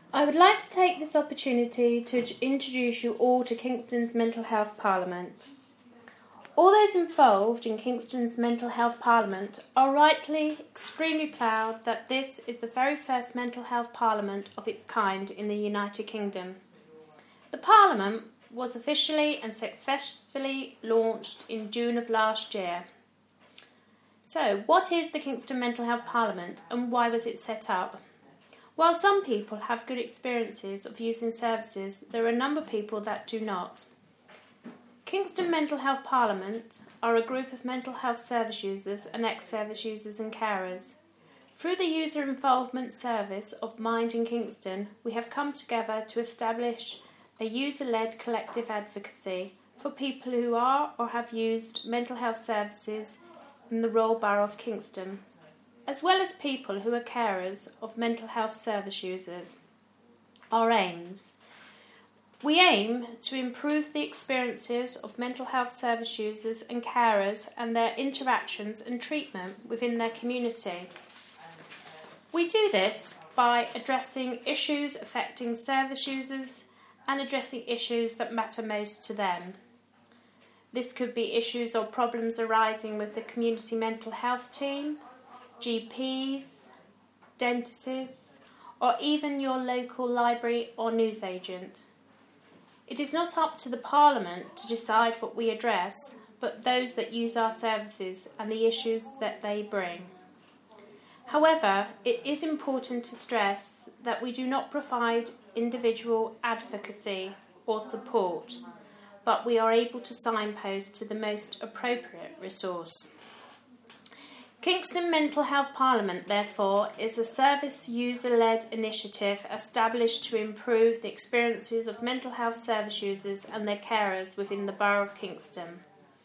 I would like to take this opportunity to introduce you all to Kingston's Mental Health Parliament. All those involved in Kingston's Mental Health Parliament are rightly extremely proud that this is the very first mental health parliament of its kind in the United Kingdom. The Parliament was officially and successfully launched in June of last year. So, what is the Kingston Mental Health Parliament and why was it set up? While some people have good experiences of using services, there are a number of people that do not. Kingston Mental Health Parliament are a group of mental health service users and ex-service users and carers. Through the user involvement service of Mind in Kingston, we have come together to establish a user-led collective advocacy for people who are or have used mental health services in the Royal Borough of Kingston, as well as people who are carers of mental health service users. Our aims. We aim to improve the experiences of mental health service users and carers and their interactions and treatment within their community. We do this by addressing issues affecting service users and addressing issues that matter most to them. This could be issues or problems arising with the community mental health team, GPs, dentists, or even your local library or newsagent. It is not up to the Parliament to decide what we address, but those that use our services and the issues that they bring. However, it is important to stress that we do not provide individual advocacy or support, but we are able to signpost to the most appropriate resource. Kingston Mental Health Parliament, therefore, is a service user-led initiative established to improve the experiences of mental health service users and their carers within the Borough of Kingston.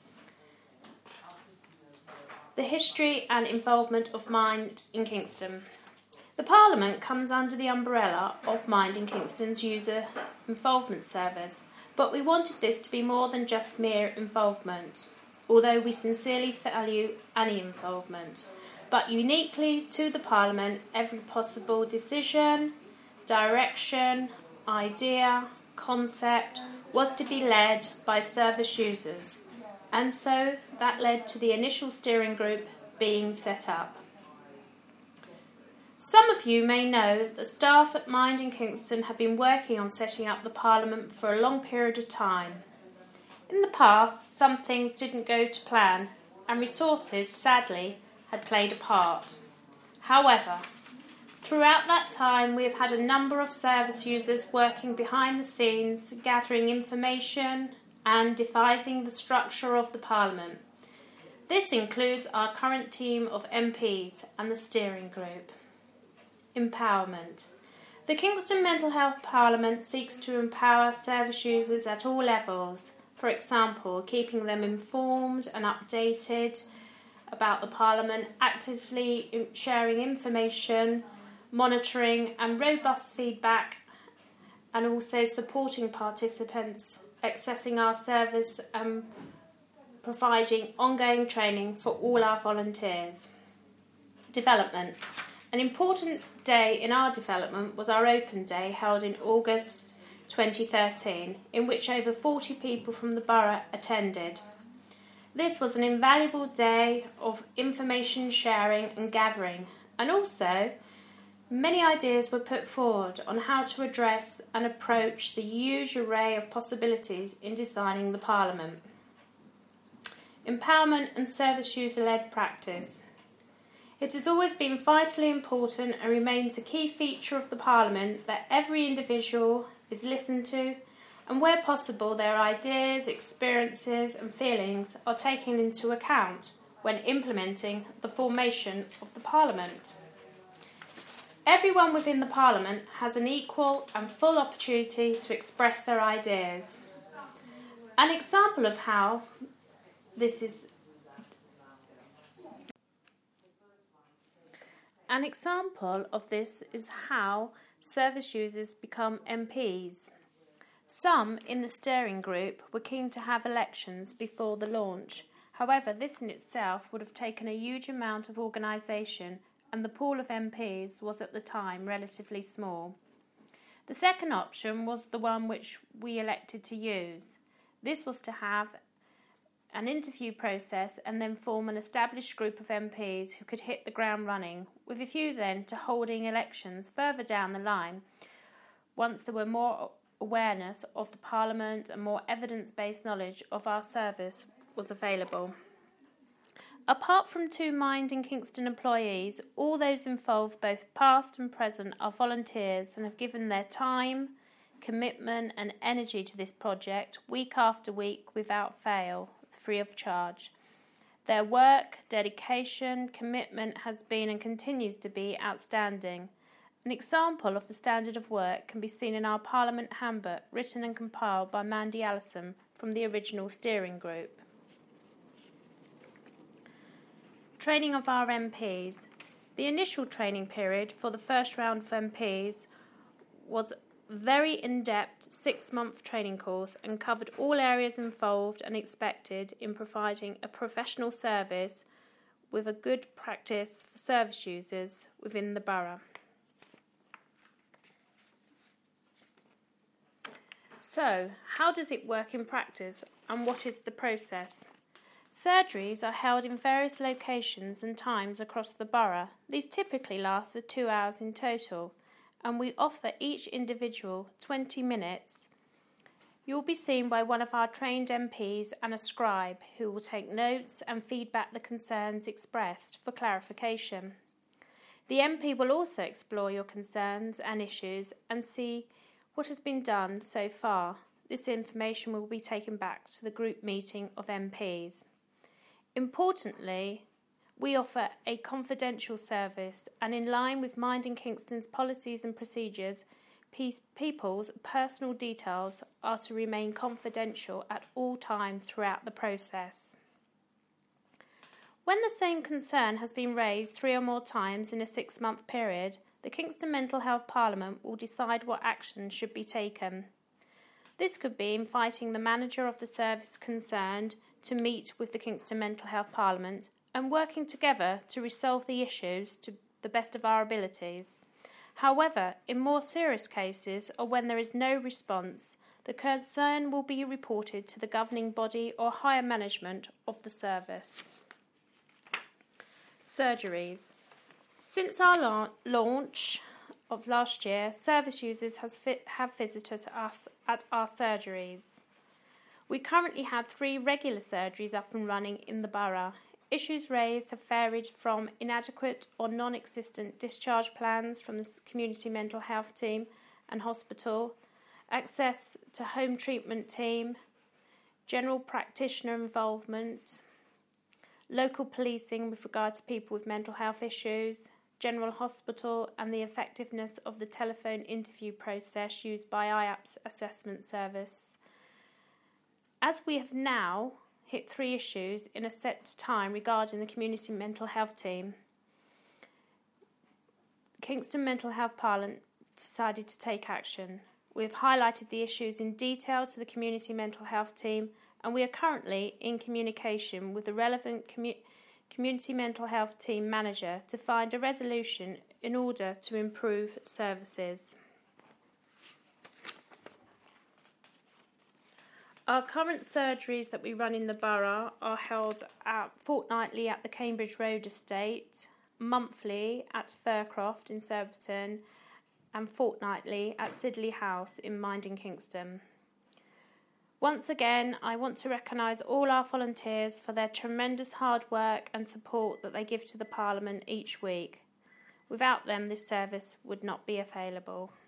The history and involvement of Mind in Kingston. The Parliament comes under the umbrella of Mind in Kingston's user involvement service, but we wanted this to be more than just mere involvement, although we sincerely value any involvement. But uniquely to the Parliament, every possible decision, direction, idea, concept was to be led by service users, and so that led to the initial steering group being set up. Some of you may know that the staff at Mind in Kingston have been working on setting up the Parliament for a long period of time. In the past, some things didn't go to plan, and resources, sadly, had played a part. However, throughout that time, we have had a number of service users working behind the scenes, gathering information and devising the structure of the Parliament. This includes our current team of MPs and the steering group. Empowerment. The Kingston Mental Health Parliament seeks to empower service users at all levels, for example, keeping them informed and updated about the Parliament, actively sharing information, monitoring and robust feedback, and also supporting participants, accessing our service and providing ongoing training for all our volunteers. Development. An important day in our development was our Open Day held in August 2013, in which over 40 people from the borough attended. This was an invaluable day of information sharing and gathering, and also many ideas were put forward on how to address and approach the huge array of possibilities in designing the Parliament. Empowerment and service user-led practice. It has always been vitally important and remains a key feature of the Parliament that every individual is listened to, and where possible their ideas, experiences and feelings are taken into account when implementing the formation of the Parliament. Everyone within the Parliament has an equal and full opportunity to express their ideas. An example of how this is An example of this is how service users become MPs. Some in the steering group were keen to have elections before the launch. However, this in itself would have taken a huge amount of organisation, and the pool of MPs was at the time relatively small. The second option was the one which we elected to use. This was to have an interview process and then form an established group of MPs who could hit the ground running, with a view then to holding elections further down the line once there were more awareness of the Parliament and more evidence-based knowledge of our service was available. Apart from 2 Mind in Kingston employees, all those involved, both past and present, are volunteers and have given their time, commitment and energy to this project week after week without fail, free of charge. Their work, dedication, commitment has been and continues to be outstanding. An example of the standard of work can be seen in our Parliament Handbook, written and compiled by Mandy Allison from the original steering group. Training of our MPs. The initial training period for the first round of MPs was a very in-depth 6-month training course and covered all areas involved and expected in providing a professional service with a good practice for service users within the borough. So, how does it work in practice and what is the process? Surgeries are held in various locations and times across the borough. These typically last for 2 hours in total, and we offer each individual 20 minutes. You will be seen by one of our trained MPs and a scribe who will take notes and feedback the concerns expressed for clarification. The MP will also explore your concerns and issues and see what has been done so far. This information will be taken back to the group meeting of MPs. Importantly, we offer a confidential service, and in line with Mind in Kingston's policies and procedures, people's personal details are to remain confidential at all times throughout the process. When the same concern has been raised 3 or more times in a 6-month period, the Kingston Mental Health Parliament will decide what action should be taken. This could be inviting the manager of the service concerned to meet with the Kingston Mental Health Parliament and working together to resolve the issues to the best of our abilities. However, in more serious cases or when there is no response, the concern will be reported to the governing body or higher management of the service. Surgeries. Since our launch of last year, service users have visited us at our surgeries. We currently have 3 regular surgeries up and running in the borough. Issues raised have varied from inadequate or non-existent discharge plans from the community mental health team and hospital, access to home treatment team, general practitioner involvement, local policing with regard to people with mental health issues, General Hospital and the effectiveness of the telephone interview process used by IAPS Assessment Service. As we have now hit 3 issues in a set time regarding the community mental health team, Kingston Mental Health Parliament decided to take action. We have highlighted the issues in detail to the community mental health team, and we are currently in communication with the relevant community mental health team manager to find a resolution in order to improve services. Our current surgeries that we run in the borough are held fortnightly at the Cambridge Road estate, monthly at Faircroft in Surbiton, and fortnightly at Sidley House in Mind in Kingston. Once again, I want to recognise all our volunteers for their tremendous hard work and support that they give to the Parliament each week. Without them, this service would not be available.